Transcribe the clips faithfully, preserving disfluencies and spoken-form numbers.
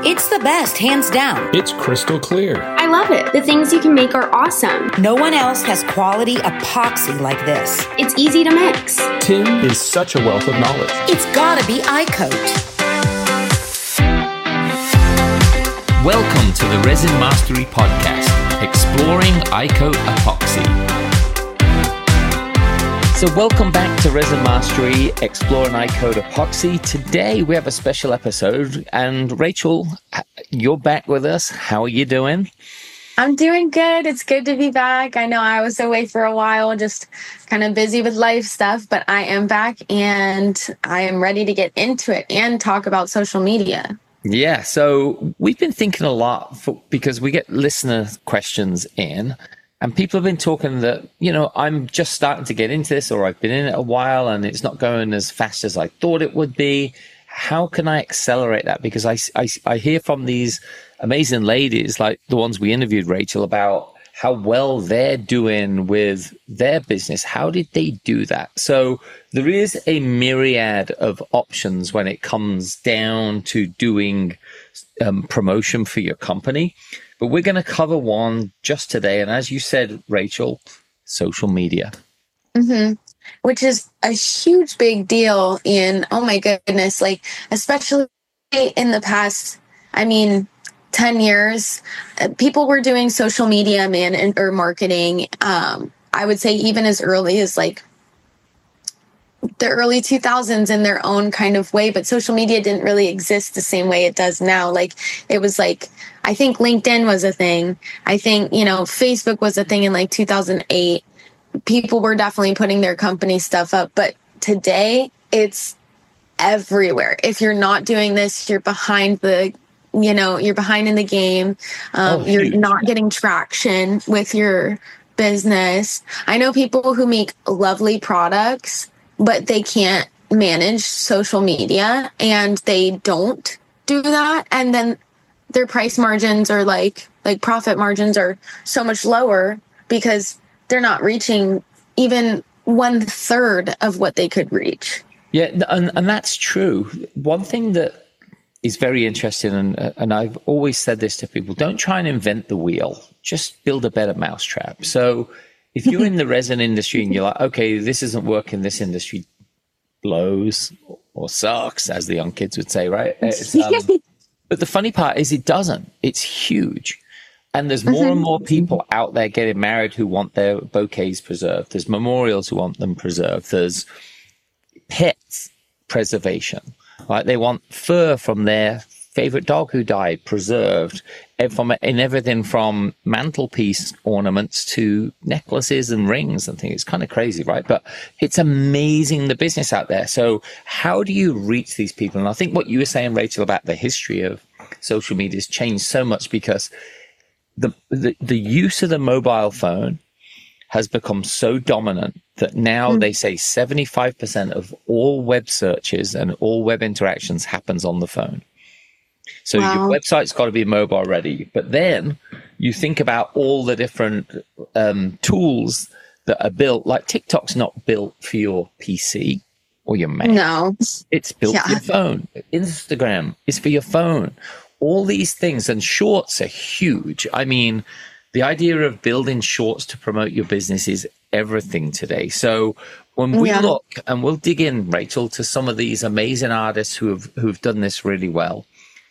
It's the best, hands down. It's crystal clear. I love it. The things you can make are awesome. No one else has quality epoxy like this. It's easy to mix. Tim is such a wealth of knowledge. It's gotta be iCoat. Welcome to the Resin Mastery Podcast, exploring iCoat epoxy. So welcome back to Resin Mastery, exploring iCoat epoxy. Today we have a special episode, and Rachel, you're back with us. How are you doing? I'm doing good. It's good to be back. I know I was away for a while, just kind of busy with life stuff, but I am back and I am ready to get into it and talk about social media. Yeah, so we've been thinking a lot for, because we get listener questions in, and people have been talking that, you know, I'm just starting to get into this, or I've been in it a while and it's not going as fast as I thought it would be. How can I accelerate that? Because I, I, I hear from these amazing ladies, like the ones we interviewed, Rachel, about how well they're doing with their business. How did they do that? So there is a myriad of options when it comes down to doing um, promotion for your company. But we're going to cover one just today. And as you said, Rachel, social media. Mm-hmm. Which is a huge big deal in, oh my goodness, like, especially in the past, I mean, ten years, people were doing social media, man, or marketing. Um, I would say even as early as like the early two thousands in their own kind of way, but social media didn't really exist the same way it does now. Like, it was like, I think LinkedIn was a thing. I think, you know, Facebook was a thing in like two thousand eight. People were definitely putting their company stuff up, but today it's everywhere. If you're not doing this, you're behind the, you know, you're behind in the game. Um, oh, you're not getting traction with your business. I know people who make lovely products, but they can't manage social media and they don't do that. And then their price margins are like, like profit margins are so much lower because they're not reaching even one third of what they could reach. Yeah, and, and that's true. One thing that is very interesting, and, and I've always said this to people, don't try and invent the wheel. Just build a better mousetrap. So if you're in the resin industry and you're like, okay, this isn't working, this industry blows or sucks, as the young kids would say, right? It's, um, but the funny part is it doesn't. It's huge. And there's more and more people out there getting married who want their bouquets preserved. There's memorials who want them preserved. There's pets preservation. Like, they want fur from their favorite dog who died preserved, and from in everything from mantelpiece ornaments to necklaces and rings and things. It's kind of crazy, right? But it's amazing, the business out there. So how do you reach these people? And I think what you were saying, Rachel, about the history of social media has changed so much because The, the the use of the mobile phone has become so dominant that now mm. they say seventy-five percent of all web searches and all web interactions happens on the phone. So wow. Your website's got to be mobile ready. But then you think about all the different um, tools that are built. Like, TikTok's not built for your P C or your Mac. No. It's built yeah. for your phone. Instagram is for your phone. All these things, and shorts are huge. I mean, the idea of building shorts to promote your business is everything today. So when we yeah. look, and we'll dig in, Rachel, to some of these amazing artists who have who've done this really well,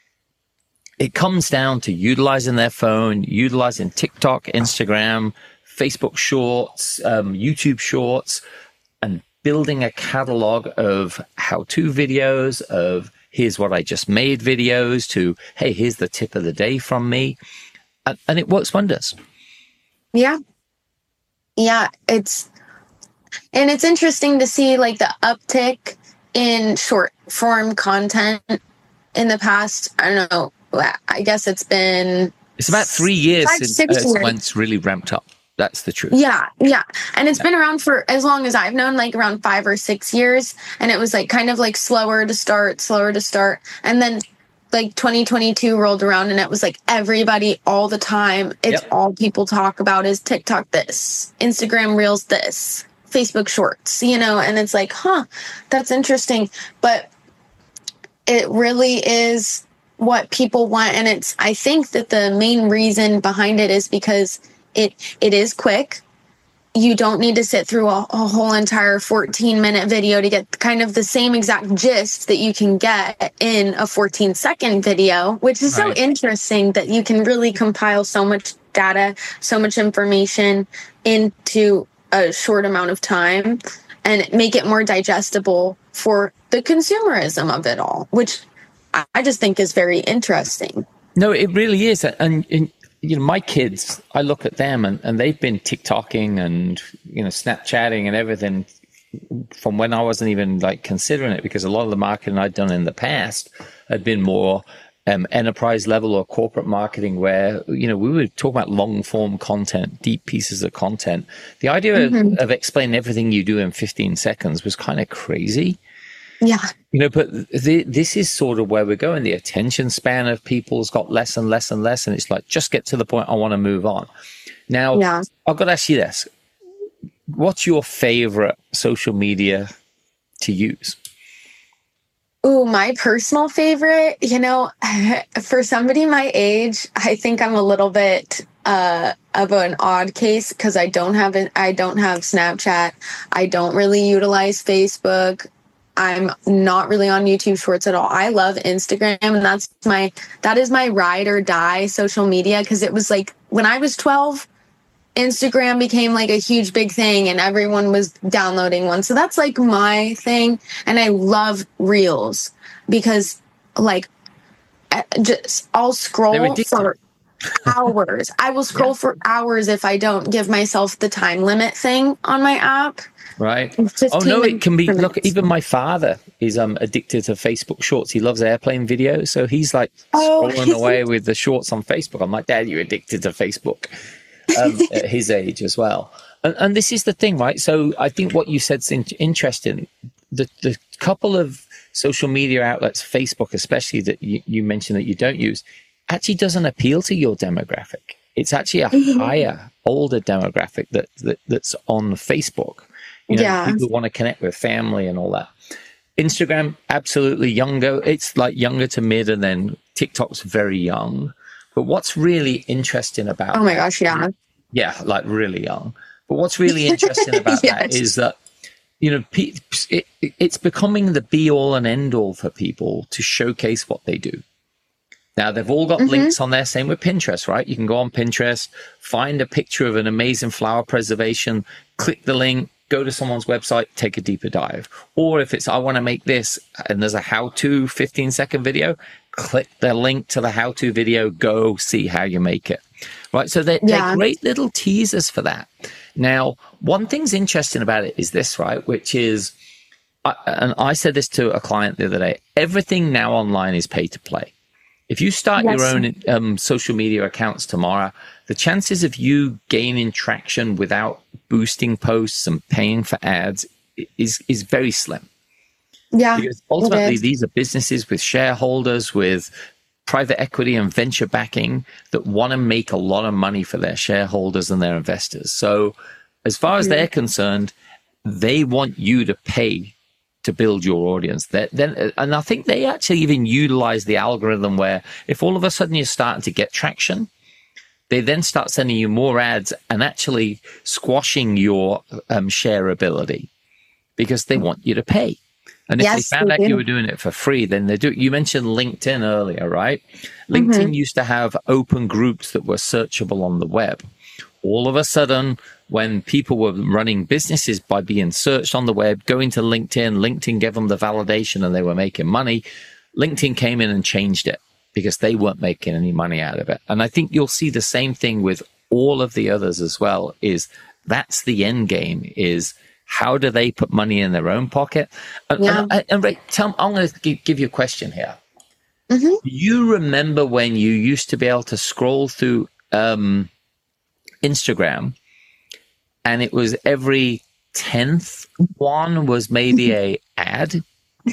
it comes down to utilizing their phone, utilizing TikTok, Instagram, Facebook Shorts, um, YouTube Shorts, and building a catalog of how-to videos, of here's what I just made videos, to, hey, here's the tip of the day from me. And, and it works wonders. Yeah. Yeah. It's, and it's interesting to see like the uptick in short form content in the past. I don't know. I guess it's been. It's about three years five, since six uh, years. when it's really ramped up. That's the truth. Yeah, yeah. And it's yeah. been around for as long as I've known, like around five or six years. And it was like kind of like slower to start, slower to start. And then like twenty twenty-two rolled around and it was like everybody all the time. It's yep. all people talk about is TikTok this, Instagram Reels this, Facebook Shorts, you know, and it's like, huh, that's interesting. But it really is what people want. And it's, I think that the main reason behind it is because it it is quick. You don't need to sit through a, a whole entire fourteen minute video to get kind of the same exact gist that you can get in a fourteen second video, which is Right. so interesting that you can really compile so much data, so much information into a short amount of time and make it more digestible for the consumerism of it all, which I I just think is very interesting. No, it really is. And, and you know, my kids, I look at them and, and they've been TikToking and, you know, Snapchatting and everything from when I wasn't even like considering it, because a lot of the marketing I'd done in the past had been more um, enterprise level or corporate marketing where, you know, we would talk about long form content, deep pieces of content. The idea Mm-hmm. of, of explaining everything you do in fifteen seconds was kind of crazy. Yeah. You know, but the, this is sort of where we're going. The attention span of people's got less and less and less. And it's like, just get to the point. I want to move on. Now, Yeah. I've got to ask you this. What's your favorite social media to use? Ooh, my personal favorite, you know, for somebody my age, I think I'm a little bit uh, of an odd case because I don't have an, I don't have Snapchat. I don't really utilize Facebook. I'm not really on YouTube Shorts at all. I love Instagram, and that's my that is my ride or die social media, because it was like when I was twelve, Instagram became like a huge big thing and everyone was downloading one. So that's like my thing. And I love Reels because like I just I'll They're scroll addictive. for hours. I will scroll Yeah. for hours if I don't give myself the time limit thing on my app. Right. fifteen Oh, no, it can be. minutes. Look, even my father is um addicted to Facebook Shorts. He loves airplane videos. So he's like Oh. scrolling away with the shorts on Facebook. I'm like, Dad, you're addicted to Facebook. Um, at his age as well. And, and this is the thing, right? So I think what you said's in, interesting. The, the couple of social media outlets, Facebook especially, that you, you mentioned that you don't use, actually doesn't appeal to your demographic. It's actually a higher, older demographic that, that that's on Facebook. You know, Yeah. people want to connect with family and all that. Instagram, absolutely younger. It's like younger to mid, and then TikTok's very young. But what's really interesting about Oh my that- gosh, yeah. yeah, like really young. But what's really interesting about that Yes. is that, you know, pe- it, it's becoming the be all and end all for people to showcase what they do. Now, they've all got Mm-hmm. links on there. Same with Pinterest, right? You can go on Pinterest, find a picture of an amazing flower preservation, click the link, go to someone's website, take a deeper dive. Or if it's, I want to make this, and there's a how-to fifteen second video, click the link to the how-to video, go see how you make it. Right? So they're, Yeah. they're great little teasers for that. Now, one thing's interesting about it is this, right? Which is, I, and I said this to a client the other day, everything now online is pay to play. If you start Yes. your own um, social media accounts tomorrow, the chances of you gaining traction without boosting posts and paying for ads is is very slim. Yeah. Because ultimately, it is. these are businesses with shareholders, with private equity and venture backing that want to make a lot of money for their shareholders and their investors. So as far as they're concerned, they want you to pay to build your audience. That then, and I think they actually even utilize the algorithm where if all of a sudden you're starting to get traction, they then start sending you more ads and actually squashing your um, shareability because they want you to pay. And if Yes, they found they out you do. were doing it for free, then they do. You mentioned LinkedIn earlier, right? LinkedIn Mm-hmm. used to have open groups that were searchable on the web. All of a sudden, when people were running businesses by being searched on the web, going to LinkedIn, LinkedIn gave them the validation and they were making money. LinkedIn came in and changed it because they weren't making any money out of it. And I think you'll see the same thing with all of the others as well, is that's the end game, is how do they put money in their own pocket? And, Yeah. and, and Ray, tell, I'm going to give, give you a question here. Mhm. Do you remember when you used to be able to scroll through um, Instagram and it was every tenth one was maybe a ad?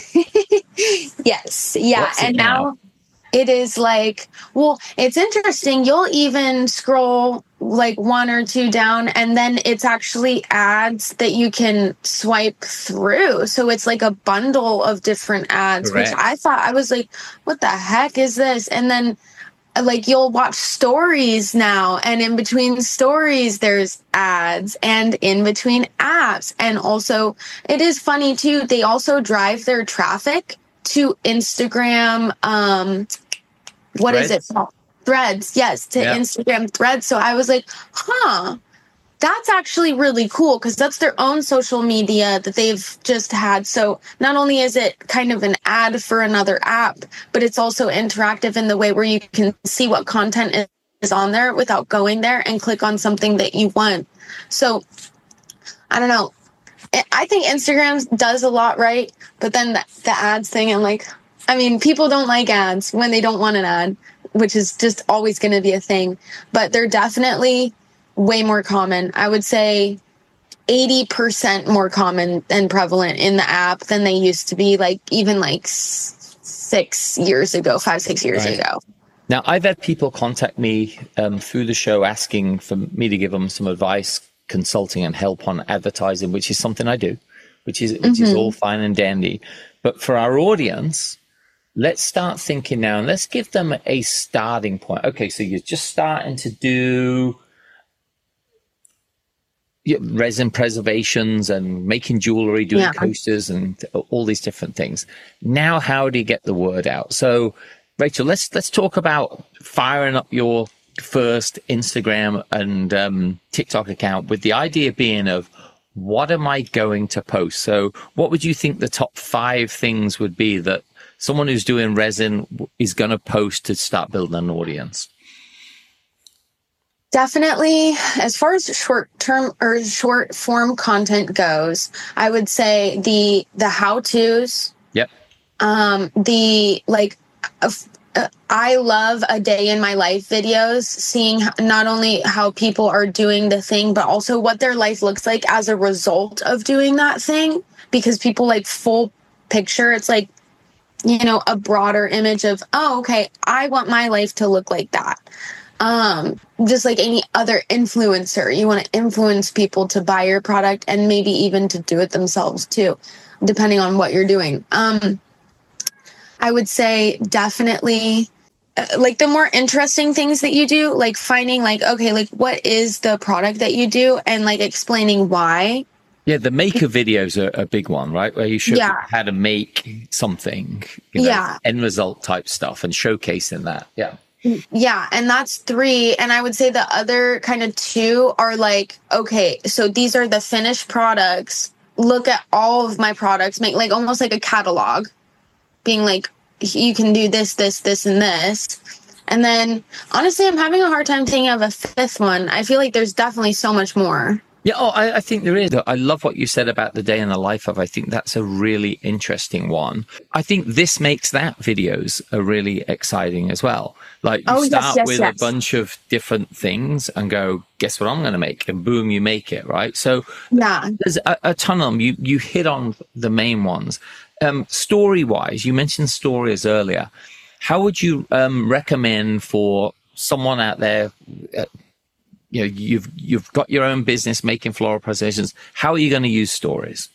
Yes. Yeah. What's it And now? now it is like, well, it's interesting. You'll even scroll like one or two down, and then it's actually ads that you can swipe through. So it's like a bundle of different ads, Correct. which I thought, I was like, what the heck is this? And then like you'll watch stories now, and in between stories there's ads, and in between apps. And also it is funny too, they also drive their traffic to Instagram. Um, what Threads? is it called? Threads, yes, to Yeah. Instagram Threads. So I was like, huh, that's actually really cool, because that's their own social media that they've just had. So not only is it kind of an ad for another app, but it's also interactive in the way where you can see what content is- is on there without going there and click on something that you want. So I don't know. I- I think Instagram does a lot right, but then the, the ads thing, I'm like, I mean, people don't like ads when they don't want an ad, which is just always going to be a thing. But they're definitely way more common. I would say eighty percent more common and prevalent in the app than they used to be, like even like s- six years ago, five, six years Right. ago. Now, I've had people contact me um, through the show asking for me to give them some advice, consulting, and help on advertising, which is something I do, which is which is all fine and dandy. But for our audience, let's start thinking now, and let's give them a starting point. Okay, so you're just starting to do yeah, resin preservations and making jewelry, doing Yeah. coasters and all these different things. Now, how do you get the word out? So, Rachel, let's let's talk about firing up your first Instagram and um, TikTok account with the idea being of, what am I going to post? So what would you think the top five things would be that someone who's doing resin is going to post to start building an audience? Definitely, as far as short term or short form content goes, I would say the the how to's, Yep. um, the like. Uh, uh, I love a day in my life videos, seeing h- not only how people are doing the thing, but also what their life looks like as a result of doing that thing. Because people like full picture, it's like, you know, a broader image of, oh, okay, I want my life to look like that. Um, just like any other influencer, you want to influence people to buy your product and maybe even to do it themselves too, depending on what you're doing. Um, I would say definitely uh, like the more interesting things that you do, like finding like, okay, like what is the product that you do, and like explaining why. Yeah, the maker videos are a big one, right? Where you show Yeah. people how to make something, you know, Yeah. end result type stuff, and showcasing that. Yeah. Yeah, and that's three. And I would say the other kind of two are like, okay, so these are the finished products. Look at all of my products, make like almost like a catalog, being like, you can do this, this, this, and this. And then honestly, I'm having a hard time thinking of a fifth one. I feel like there's definitely so much more. Yeah, oh, I, I think there is. I love what you said about the day in the life of. I think that's a really interesting one. I think this makes that videos are really exciting as well. Like you Oh, yes, start yes, with yes. a bunch of different things and go, guess what I'm going to make? And boom, you make it, right? So Yeah. there's a, a ton of them. You, you hit on the main ones. Um, story-wise, you mentioned stories earlier. How would you um, recommend for someone out there, uh, you know, you've you've got your own business making floral preservations. How are you going to use stories?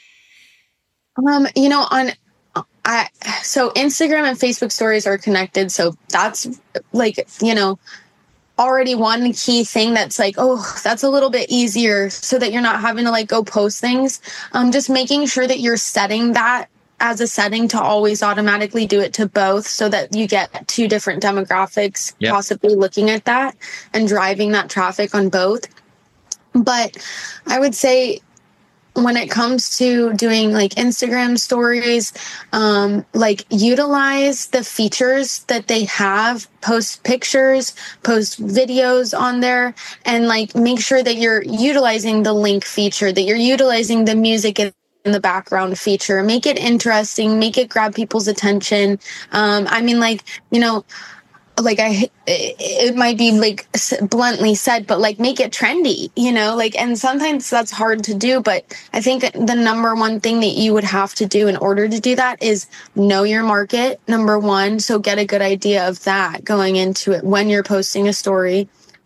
Um, you know, on I so Instagram and Facebook stories are connected. So that's like, you know, already one key thing that's like, oh, that's a little bit easier so that you're not having to like go post things. Um, just making sure that you're setting that as a setting to always automatically do it to both, so that you get two different demographics Yep. possibly looking at that and driving that traffic on both. But I would say when it comes to doing like Instagram stories, um, like utilize the features that they have, post pictures, post videos on there, and like make sure that you're utilizing the link feature, that you're utilizing the music in in the background feature. Make it interesting, make it grab people's attention. Um, I mean, like, you know, like I, it might be like bluntly said, but like make it trendy, you know, like, and sometimes that's hard to do, but I think the number one thing that you would have to do in order to do that is know your market, number one. So get a good idea of that going into it when you're posting a story.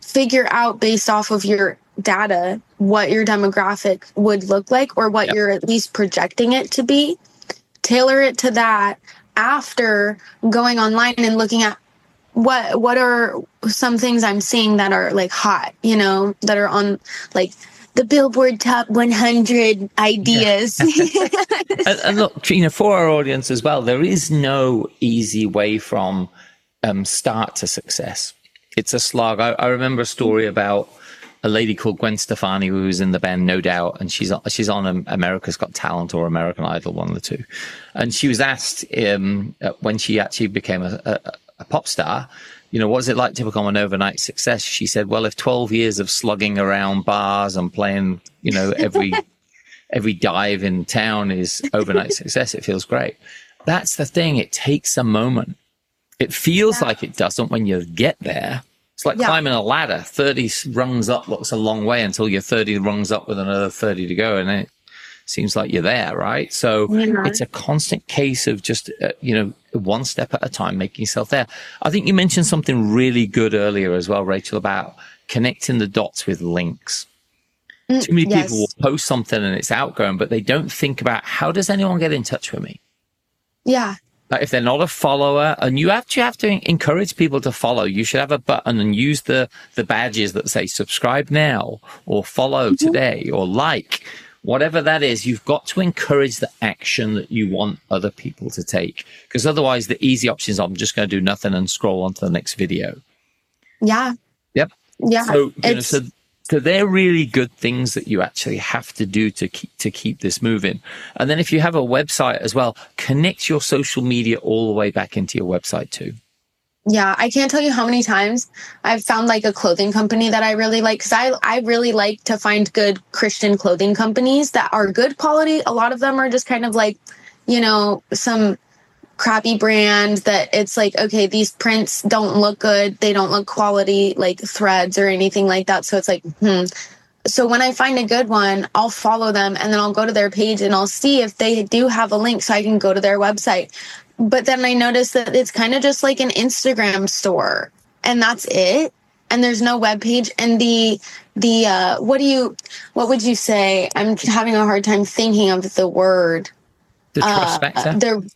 figure out based off of your data what your demographic would look like, or what yep. you're at least projecting it to be. Tailor it to that after going online and looking at what what are some things I'm seeing that are like hot, you know, that are on like the Billboard Top one hundred ideas. Yeah. and, and look, you know, for our audience as well, there is no easy way from um, start to success. It's a slog. I, I remember a story about a lady called Gwen Stefani, who was in the band No Doubt, and she's she's on America's Got Talent or American Idol, one of the two. And she was asked um, when she actually became a, a, a pop star, you know, what is it like to become an overnight success? She said, well, if twelve years of slugging around bars and playing, you know, every every dive in town is overnight success, it feels great. That's the thing. It takes a moment. It feels yeah. like it doesn't when you get there. It's like yeah. climbing a ladder. thirty rungs up looks a long way until you're thirty rungs up with another thirty to go. And then it seems like you're there, right? So yeah. it's a constant case of just, uh, you know, one step at a time, making yourself there. I think you mentioned something really good earlier as well, Rachel, about connecting the dots with links. Mm, Too many yes. people will post something and it's outgoing, but they don't think about, how does anyone get in touch with me? Yeah. Like if they're not a follower, and you actually have to encourage people to follow, you should have a button and use the, the badges that say subscribe now or follow mm-hmm. today or like, whatever that is. You've got to encourage the action that you want other people to take, because otherwise the easy option is I'm just going to do nothing and scroll on to the next video. Yeah. Yep. Yeah. So, you know, so So they're really good things that you actually have to do to keep, to keep this moving. And then if you have a website as well, connect your social media all the way back into your website too. Yeah, I can't tell you how many times I've found like a clothing company that I really like, because I, I really like to find good Christian clothing companies that are good quality. A lot of them are just kind of like, you know, some crappy brand that it's like, okay, these prints don't look good. They don't look quality, like threads or anything like that. So it's like, hmm. So when I find a good one, I'll follow them and then I'll go to their page and I'll see if they do have a link so I can go to their website. But then I noticed that it's kind of just like an Instagram store and that's it. And there's no web page. And the, the, uh, what do you, what would you say? I'm having a hard time thinking of the word. The trust uh, factor? The,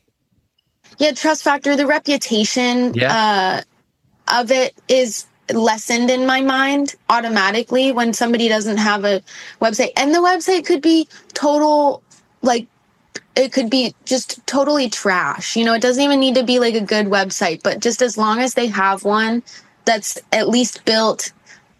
Yeah, trust factor, the reputation yeah. uh, of it is lessened in my mind automatically when somebody doesn't have a website. And the website could be total, like, it could be just totally trash. You know, it doesn't even need to be like a good website, but just as long as they have one that's at least built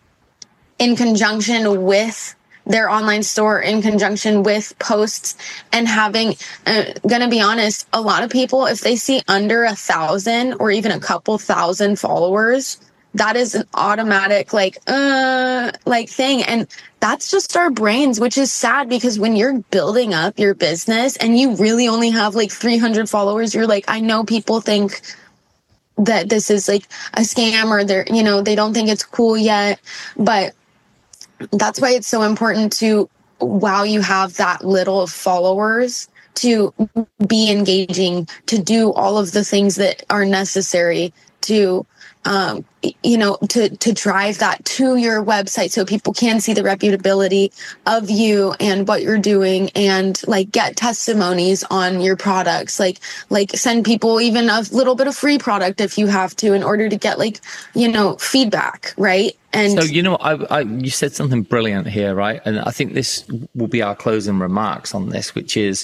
in conjunction with their online store, in conjunction with posts, and having, uh, gonna be honest, a lot of people, if they see under a thousand or even a couple thousand followers, that is an automatic like, uh, like thing. And that's just our brains, which is sad, because when you're building up your business and you really only have like three hundred followers, you're like, I know people think that this is like a scam, or they're, you know, they don't think it's cool yet, but that's why it's so important to, while you have that little followers, to be engaging, to do all of the things that are necessary to, um, you know, to, to drive that to your website so people can see the reputability of you and what you're doing, and like get testimonies on your products, like, like send people even a little bit of free product if you have to, in order to get like, you know, feedback. Right. And so, you know, I, I, you said something brilliant here, right? And I think this will be our closing remarks on this, which is,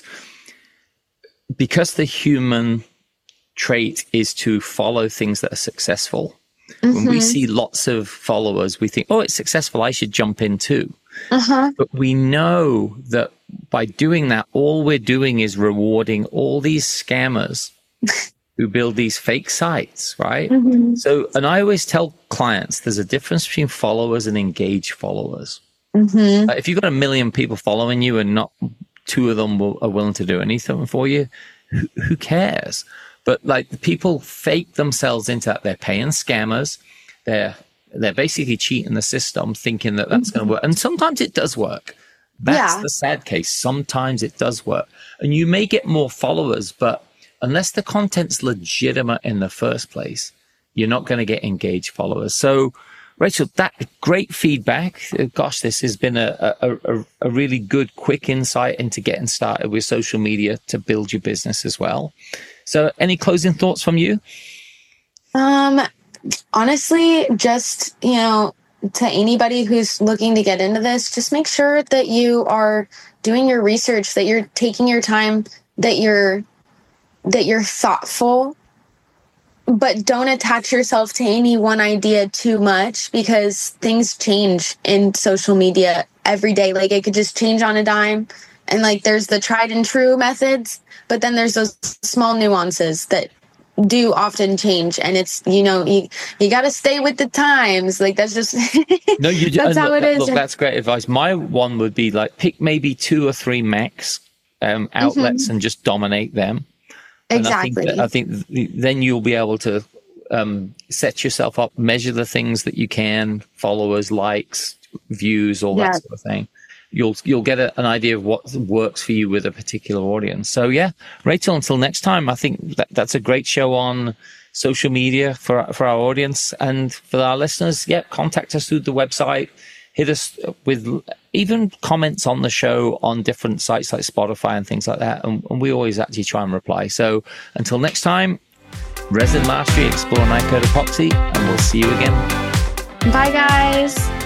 because the human trait is to follow things that are successful. Mm-hmm. When we see lots of followers, we think, oh, it's successful, I should jump in too. Uh-huh. But we know that by doing that, all we're doing is rewarding all these scammers who build these fake sites, right? Mm-hmm. So, and I always tell clients, there's a difference between followers and engaged followers. Mm-hmm. Uh, if you've got a million people following you and not two of them will, are willing to do anything for you, who, who cares? But like, the people fake themselves into that. They're paying scammers. They're they're basically cheating the system, thinking that that's mm-hmm. going to work. And sometimes it does work. That's yeah. the sad case. Sometimes it does work. And you may get more followers, but unless the content's legitimate in the first place, you're not going to get engaged followers. So Rachel, that great feedback. Gosh, this has been a, a, a, a really good, quick insight into getting started with social media to build your business as well. So any closing thoughts from you? Um, honestly, just, you know, to anybody who's looking to get into this, just make sure that you are doing your research, that you're taking your time, that you're, that you're thoughtful, but don't attach yourself to any one idea too much, because things change in social media every day. Like, it could just change on a dime. And like, there's the tried and true methods, but then there's those small nuances that do often change. And it's, you know, you, you got to stay with the times. Like, that's just, no, you do. That's how look, it is. Look, that's great advice. My one would be like, pick maybe two or three max um, outlets mm-hmm. and just dominate them. Exactly. And I think, that, I think then you'll be able to um, set yourself up, measure the things that you can, followers, likes, views, all yeah. that sort of thing. You'll you'll get a, an idea of what works for you with a particular audience. So yeah, Rachel, until next time, I think that, that's a great show on social media for for our audience and for our listeners. Yeah, contact us through the website. Hit us with even comments on the show on different sites like Spotify and things like that. And, and we always actually try and reply. So until next time, Resin Mastery, explore Nine Coat Epoxy, and we'll see you again. Bye, guys.